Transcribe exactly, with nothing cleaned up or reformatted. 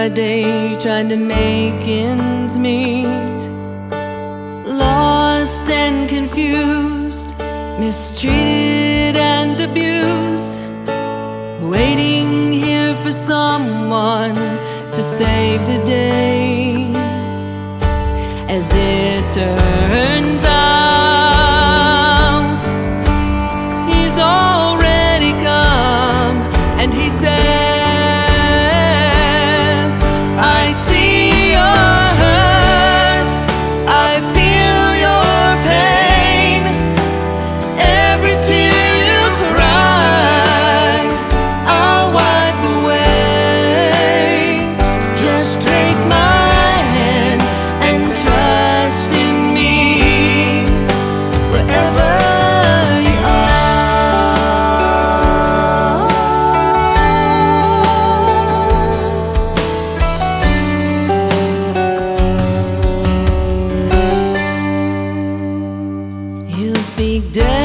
by day trying to make ends meet, lost and confused, mistreated and abused, waiting here for someone to save the day. As it turns out, he's already come, and he says, I see your hurt, I feel your pain, every tear you cry, I'll wipe away. Just take my hand and trust in me, wherever you are. He'll speak death